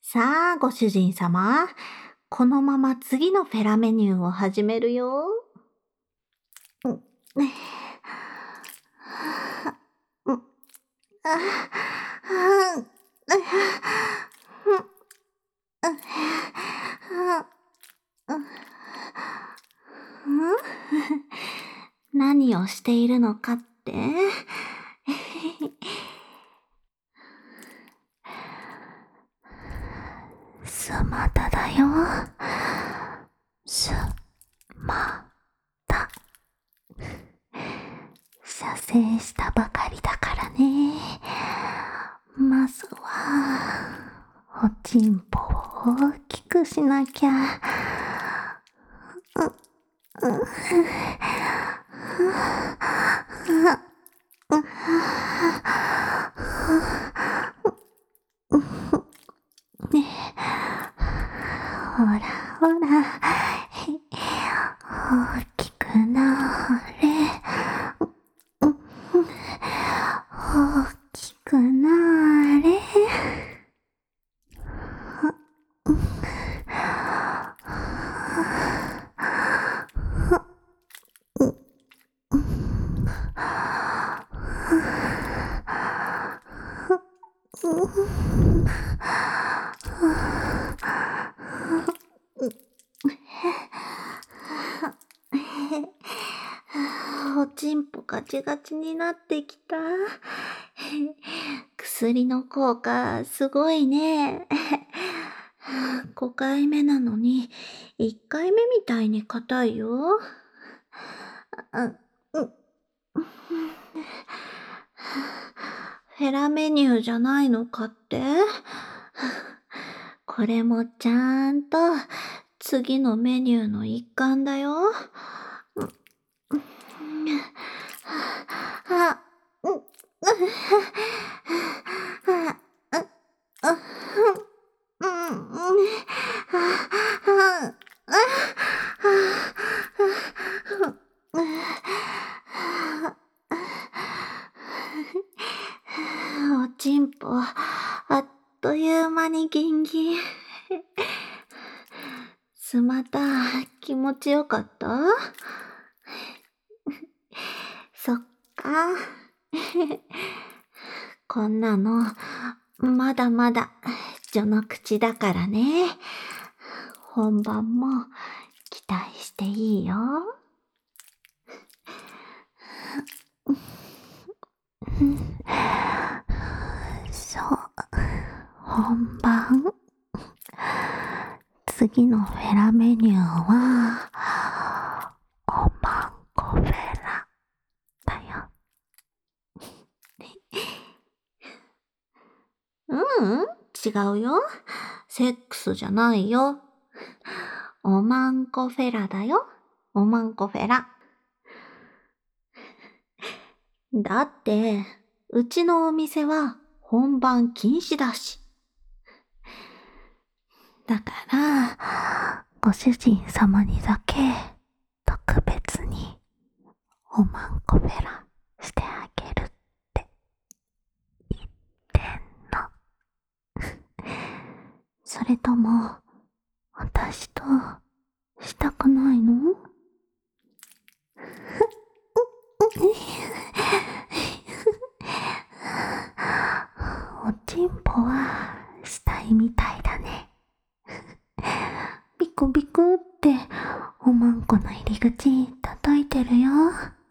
さあ、ご主人様。このまま次のフェラメニューを始めるよ。うん、うん、何をしているのかってスマタだよ。スマタ。射精したばかりだからね。まずは、おちんぽを大きくしなきゃ。ねえ、ほらほら、大きくなれ。大きくなれ。おちんぽガチガチになってきた。薬の効果すごいね。5回目なのに1回目みたいに硬いよ。フェラメニューじゃないのかって？これもちゃんと次のメニューの一環だよ。おちんぽ、あっという間にギンギン。スマタ、気持ちよかった？そっか。こんなの、まだまだ序の口だからね。本番も期待していいよ。そう、本番。次のフェラメニューは、おまんこフェラだよ。違うよ。セックスじゃないよ。おまんこフェラだよ。おまんこフェラ。だって、うちのお店は本番禁止だし。だから、ご主人様にだけ特別におまんこフェラしてあげるって言ってんの。それとも、私としたくないの？おちんぽはしたいみたいだね。ビクビクっておまんこの入り口叩いてるよ。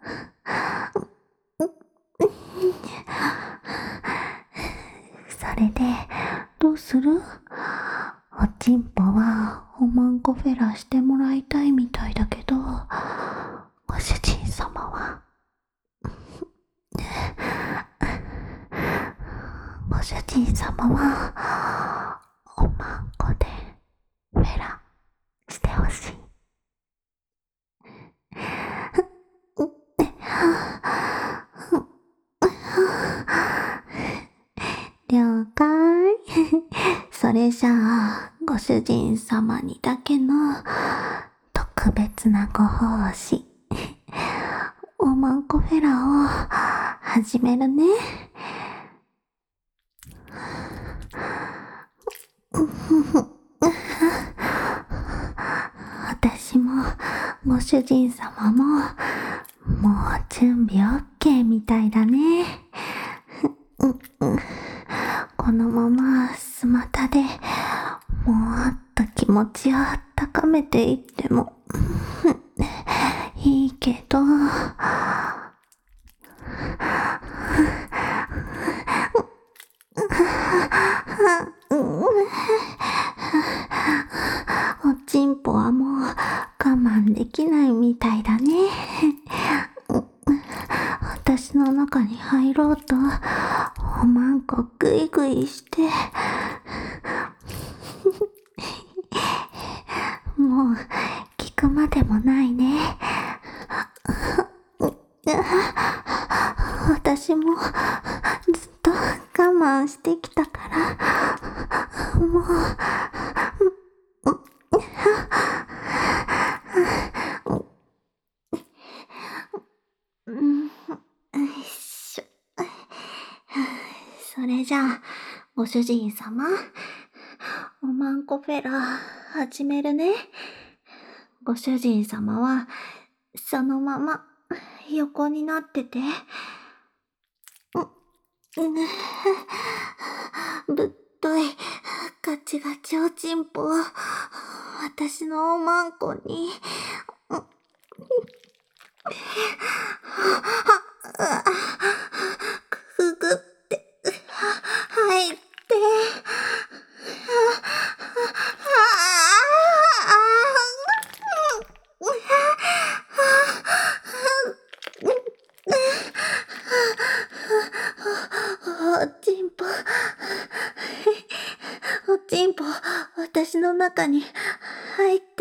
それでどうする？おちんぽはおまんこフェラしてもらいたいみたいだけど、ご主人様はご主人様はおまんこでフェラしてほしい。了解。それじゃあ、ご主人様にだけの特別なご奉仕。おまんこフェラを始めるね。 私もご主人様ももう準備 OK みたいだね。このままスマタでもっと気持ちを高めていってもいいけど、おちんぽはもう我慢できないみたいだね。私の中に入ろうとおまんこグイグイしてもう聞くまでもないね。私もずっと我慢してきたからもうそれじゃあご主人様、おまんこフェラ始めるね。ご主人様はそのまま横になってて、ぶっといガチガチおちんぽを私のおまんこにくぐって入っておちんぽおちんぽ私の中に入って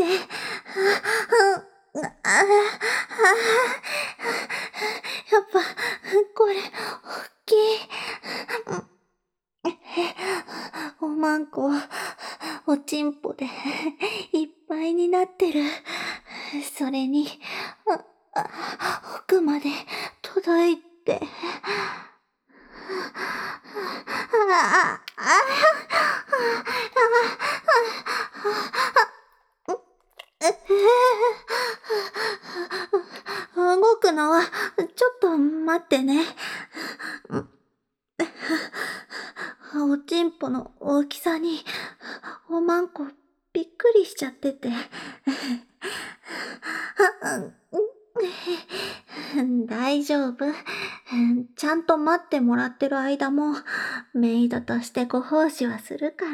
やっぱこれ大きい。おまんこおちんぽでいっぱいになってる。それに奥まで届いて動くのはちょっと待ってね。おちんぽの大きさにおまんこびっくりしちゃってて大丈夫。ちゃんと待ってもらってる間もメイドとしてご奉仕はするから。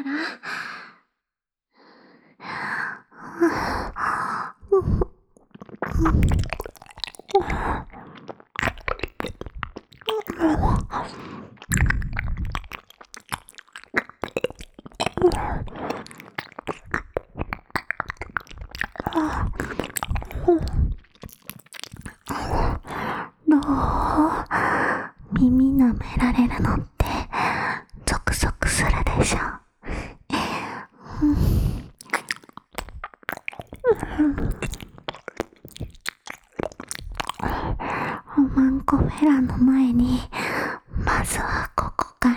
どう？耳舐められるのってゾクゾクするでしょ。おまんこフェラの前にまずはここから。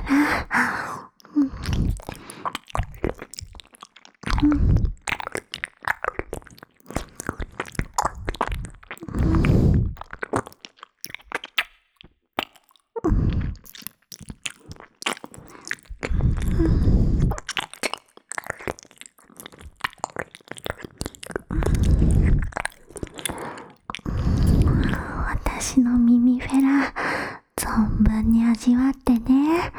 私の耳フェラ存分に味わってね。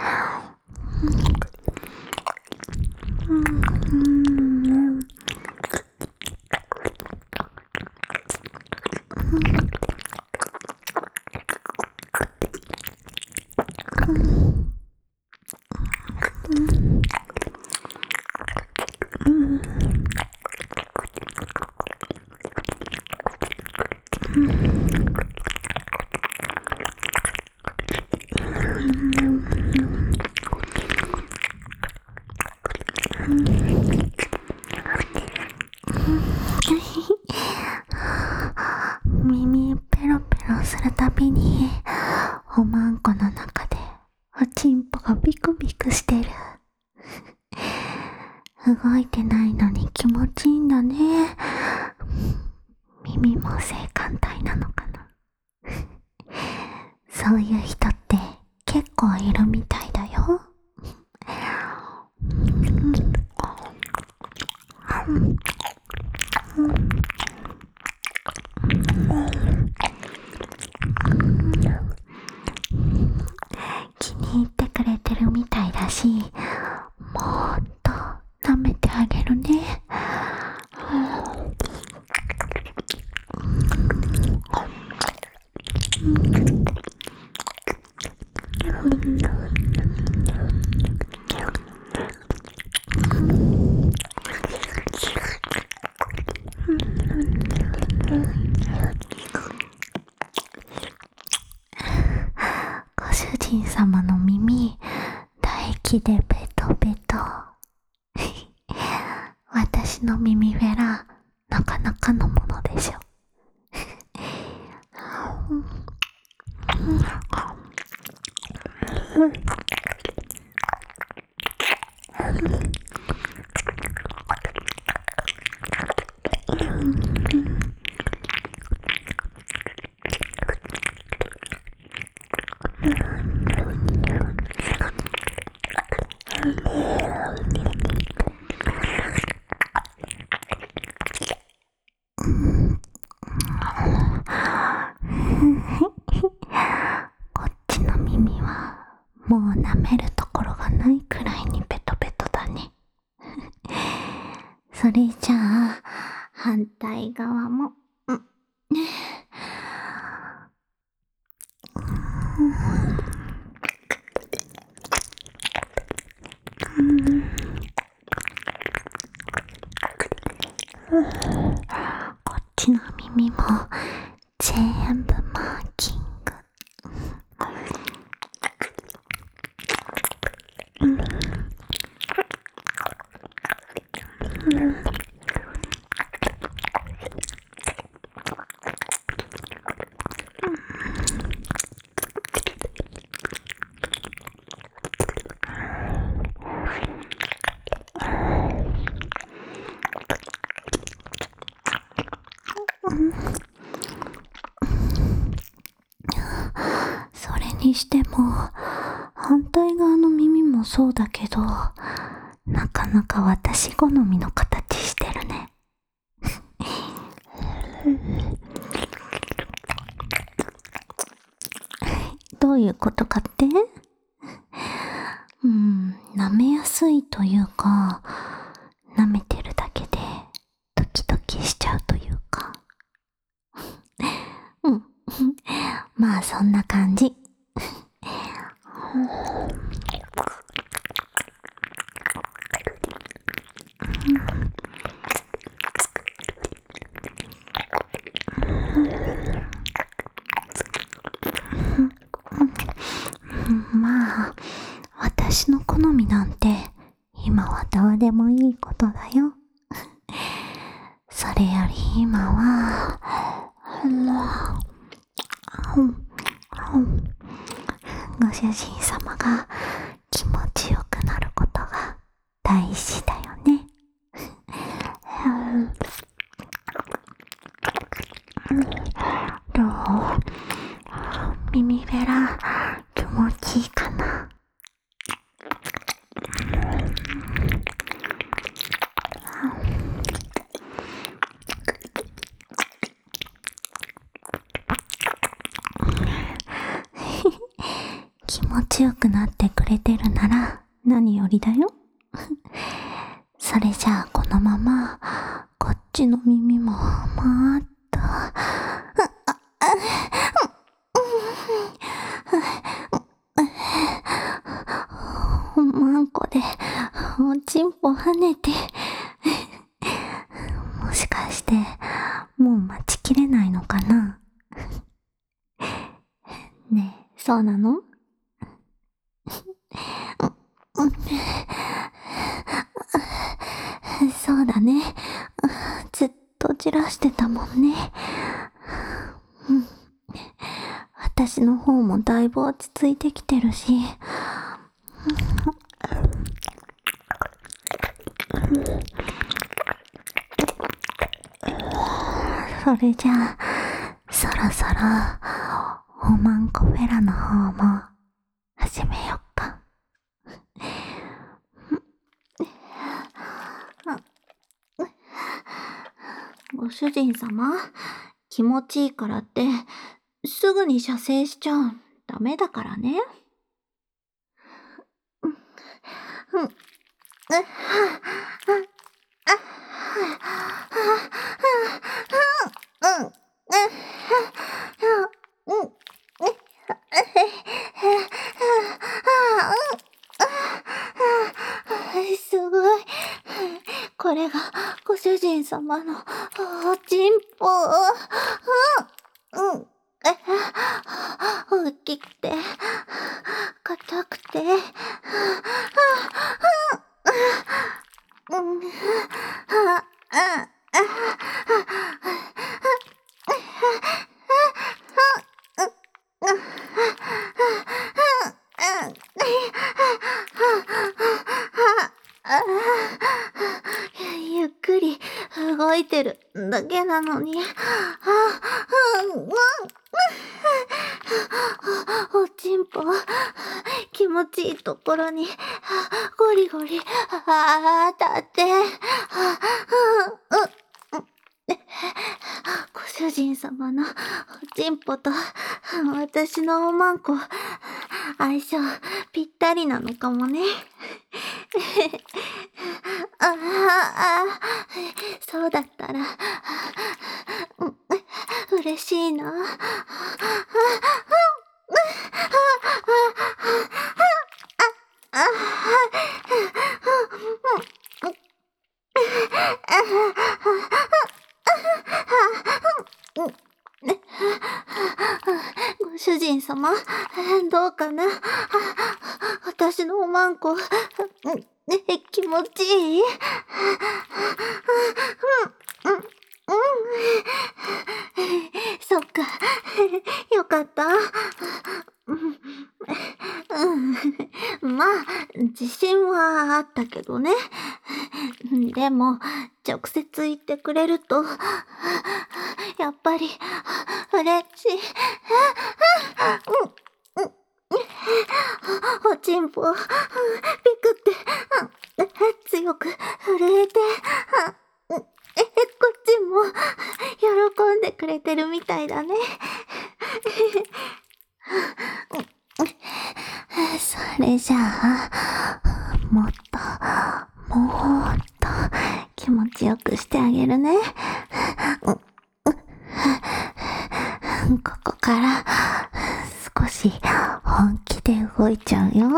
動いてないのに気持ちいいんだね。耳も性感帯なのかな。そういう人って結構いるみたいだよ。気に入ってくれてるみたいだし、もっと舐めてあげるね。ご主人様の耳、唾液でベトベト。私の耳フェラ、なかなかのものでしょ。こっちの耳はもう舐めるところがないくらいにベトベトだね。それじゃあ反対側も、こっちの耳も全部マーキング。それにしても反対側の耳もそうだけど、なかなか私好みの形してるね。どういうことかって？舐めやすいというか、舐めてるだけでドキドキしちゃうというか。まあそんな感じ。まあ私の好みなんて今はどうでもいいことだよ。それより今はご主人様が気持ちよくなることが大事だよね。どう？耳フェラ気持ちいいかな？気持ちよくなってくれてるなら何よりだよ。それじゃあこのままこっちの耳ももっとマンコでおちんぽ跳ねてもしかしてもう待ちきれないのかな？ねえ、そうなの？そうだね。ずっとじらしてたもんね。私の方もだいぶ落ち着いてきてるし。 それじゃあ、そろそろ、おまんこフェラの方も、始めよっか。ご主人様、気持ちいいからって、すぐに射精しちゃダメだからね。すごい。これがご主人様のおちんぽ。大きくて、硬くて、ゆっくり動いてるだけなのに、おちんぽ、気持ちいいところに、ゴリゴリ、当たって、ご主人様のおちんぽと私のおまんこ、相性ぴったりなのかもね。そうだったら、嬉しいな。ご主人様、どうかな。私のおまんこ、気持ちいい？そっか、よかった。まあ、自信はあったけどね。でも、直接言ってくれると、やっぱり、嬉しい。おちんぽ、ピクって、強く震えて、こっちも、喜んでくれてるみたいだね。それじゃあ、もっと気持ちよくしてあげるね。ここから少し本気で動いちゃうよ。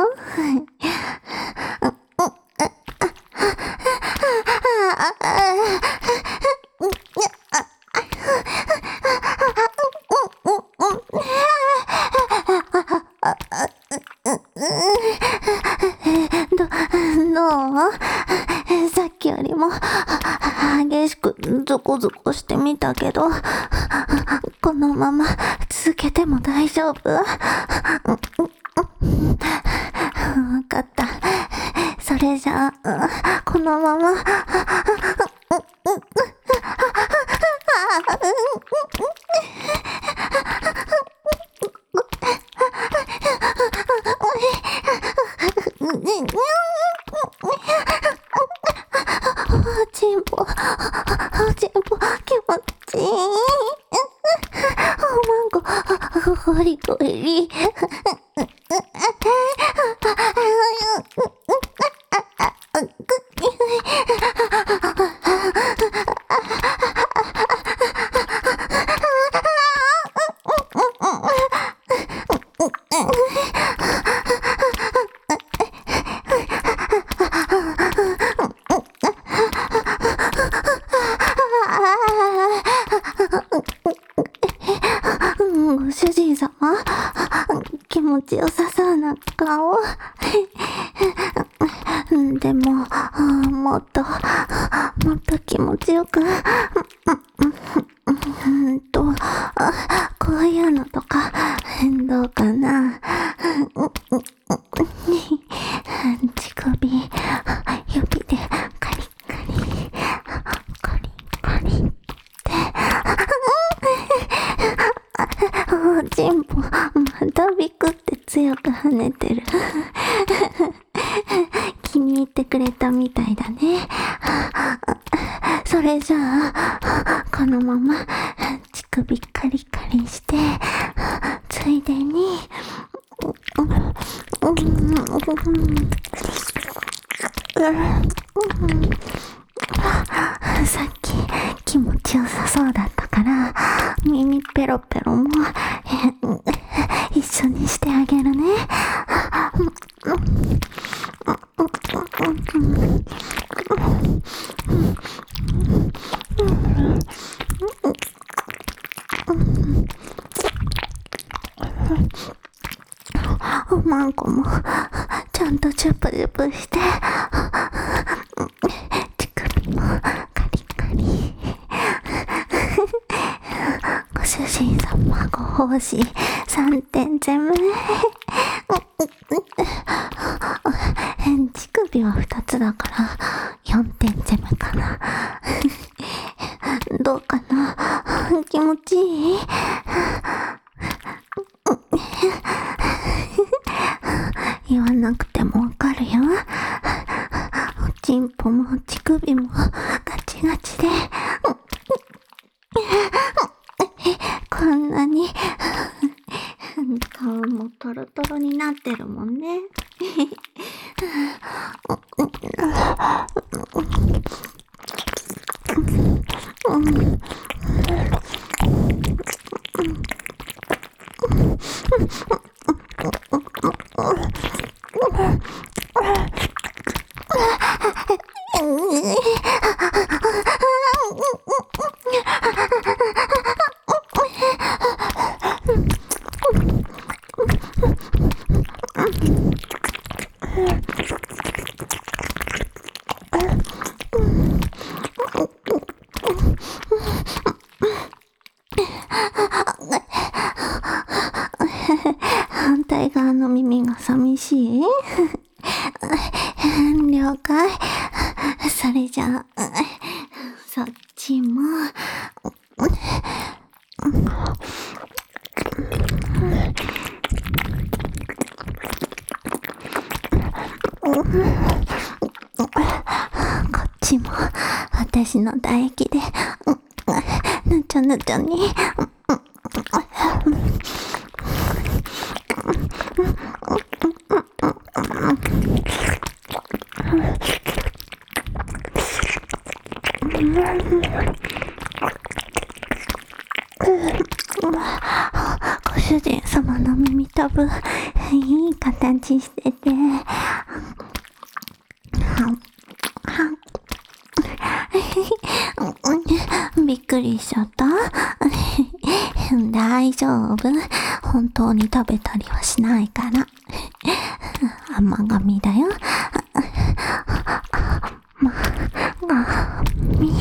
どう？さっきよりも激しくゾコゾコしてみたけど、このまま続けても大丈夫？わかった。それじゃあ、このままおちんぽ、気持ちいい。おまんこ、ゴリゴリ。ご主人様、気持ちよさそうな顔。でも、もっと気持ちよく、こういうのとか、どうかな。乳首、指でカリカリって。 く跳ねてる。気に入ってくれたみたいだね。それじゃあ、このまま乳首カリカリして、ついでに、さっき気持ちよさそうだったから耳ペロペロも一緒にしてあげるね。おまんこもちゃんとチュプチュプして乳首もカリカリ。ご主人様ご奉仕3点全部ね。乳首は2つだから4点全部かな。どうかな、気持ちいい？言わなくてもわかるよ。おちんぽも乳首もガチガチでこんなに顔もトロトロになってるもんね。反対側の耳が寂しい？了解。それじゃあ、そっちも。こっちも私の唾液でぬちょぬちょに。ご主人様の耳たぶいい形しててびっくりしちゃった？大丈夫。本当に食べたりはしないから。甘噛みだよ。甘み。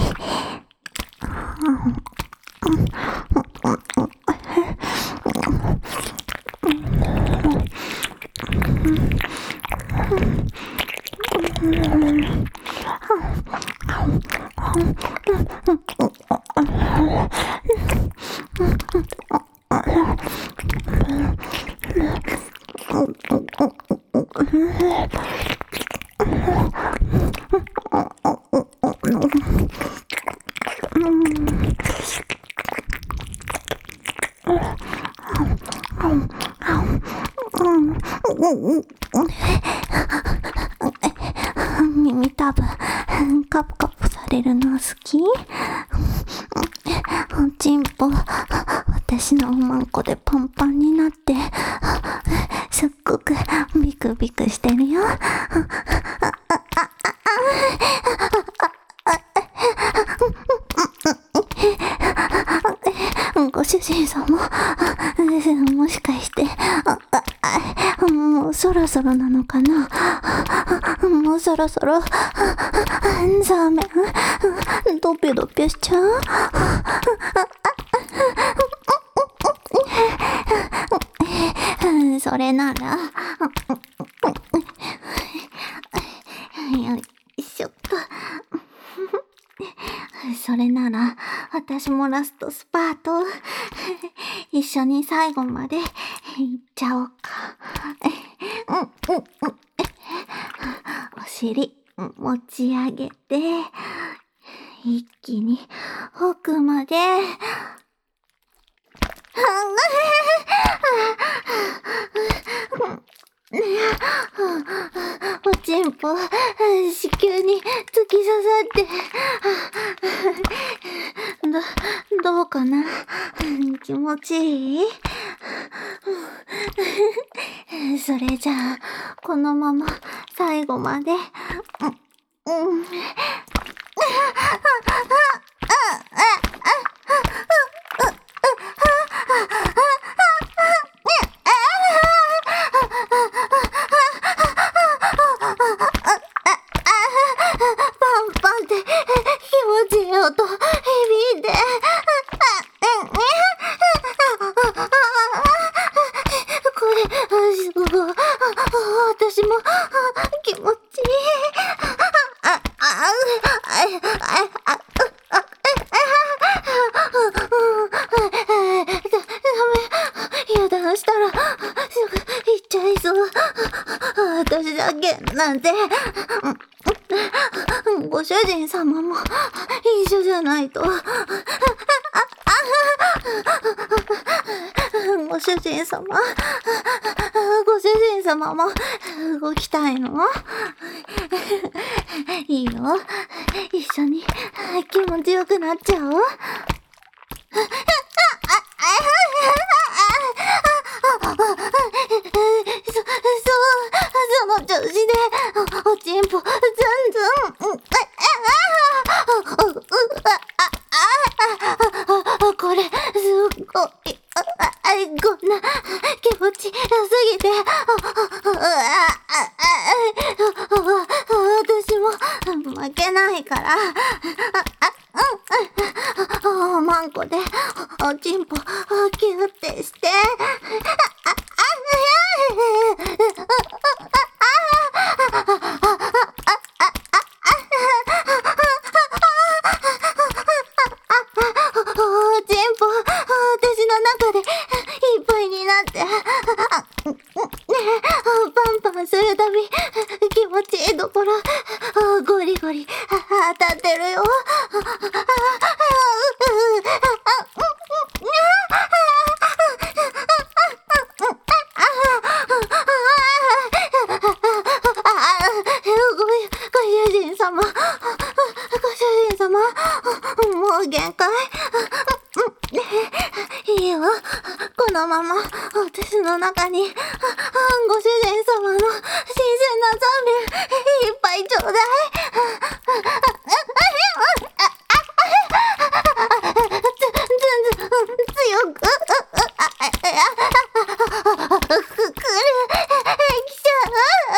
耳たぶカプカプされるの好き？おちんぽ私のおまんこでパンパンになってすっごくビクビクしてるよ。ご主人様、もしかしてもうそろそろなのかな？もうそろそろザーメンドピョドピョしちゃう？それならよいしょっと。それなら私もラストスパート一緒に最後までいっちゃおうか。 お尻持ち上げて、一気に奥まで、おちんぽ、子宮に突き刺さって、どうかな？気持ちいい？それじゃあ、このまま最後まで、パンパンって気持ちいい音響いて、これ、すごい。私も気持ちいい。油断したら、すぐ行っちゃいそう。私だけなんて。ご主人様も一緒じゃないと。ご主人様、ご主人様も動きたいの？いいよ。一緒に気持ちよくなっちゃおう。その調子で、おちんぽ、ずんずん、これ、すっごい、こんな気持ちよすぎて、私も負けないから、マンコで、おちんぽ、キュッてして、おちんぽ、私の中でいっぱいになって、パンパンするたび気持ちいいところ、ゴリゴリ当たってるよ。ご主人様、もう限界？いいよ、このまま私の中にご主人様の新鮮なザメいっぱいちょうだい。強くくる来ちゃう。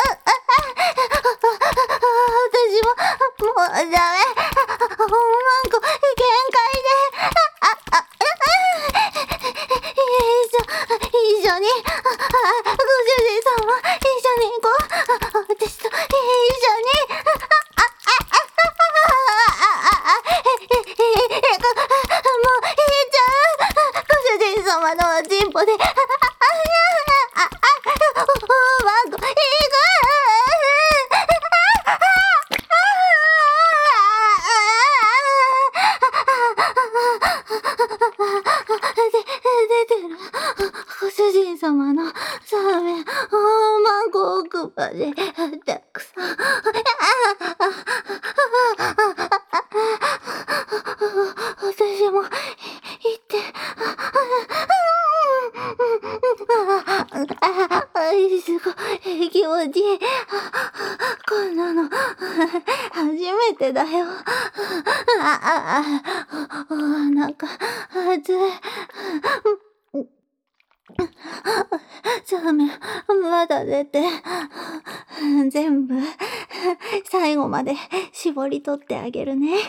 私もうダメ。マンコ限界で。一緒に、ご主人様一緒に行こう。私と一緒に。もういいじゃん。ご主人様のおちんぽで。マンコ行く。出てる。ご主人様のサーメン、マンコ奥までたくさん。私も行って、すごい気持ちいい。こんなの初めてだよ。なんか熱い。そうめん、まだ出て、全部、最後まで絞り取ってあげるね。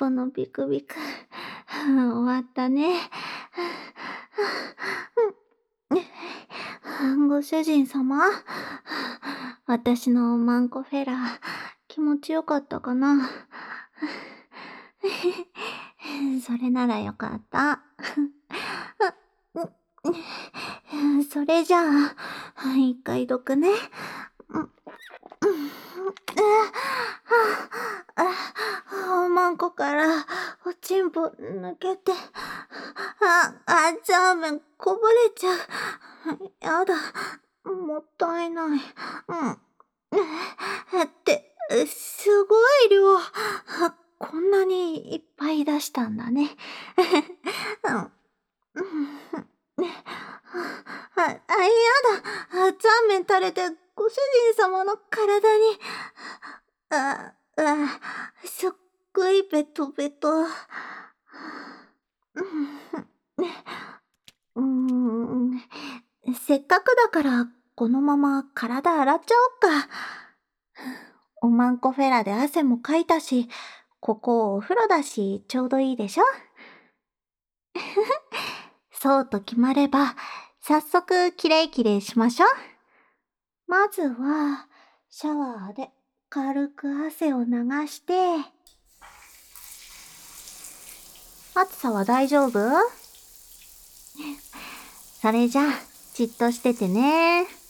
ぽのビクビク。終わったね。ご主人様、私のマンコフェラ、気持ちよかったかな。それならよかった。それじゃあ、一回どくね。おまんこからおちんぽ抜けて、ザーメンこぼれちゃう。やだ、もったいない。すごい量。こんなにいっぱい出したんだね。やだ。ザーメン垂れてご主人様の体に。すっごいベトベト。せっかくだからこのまま体洗っちゃおっか。おまんこフェラで汗もかいたし、ここお風呂だしちょうどいいでしょ。そうと決まれば、早速きれいきれいしましょう。まずは、シャワーで軽く汗を流して、暑さは大丈夫？それじゃあ、じっとしててね。